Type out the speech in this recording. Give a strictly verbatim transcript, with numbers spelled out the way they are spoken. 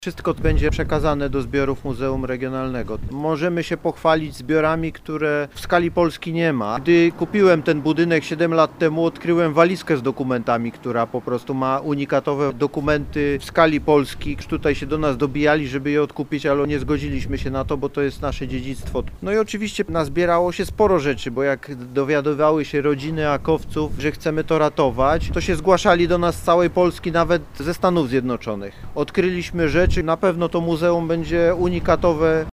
Wszystko będzie przekazane do zbiorów Muzeum Regionalnego. Możemy się pochwalić zbiorami, które w skali Polski nie ma. Gdy kupiłem ten budynek siedem lat temu, odkryłem walizkę z dokumentami, która po prostu ma unikatowe dokumenty w skali Polski. Tutaj się do nas dobijali, żeby je odkupić, ale nie zgodziliśmy się na to, bo to jest nasze dziedzictwo. No i oczywiście nazbierało się sporo rzeczy, bo jak dowiadywały się rodziny akowców, że chcemy to ratować, to się zgłaszali do nas z całej Polski, nawet ze Stanów Zjednoczonych. Odkryliśmy rzeczy, na pewno to muzeum będzie unikatowe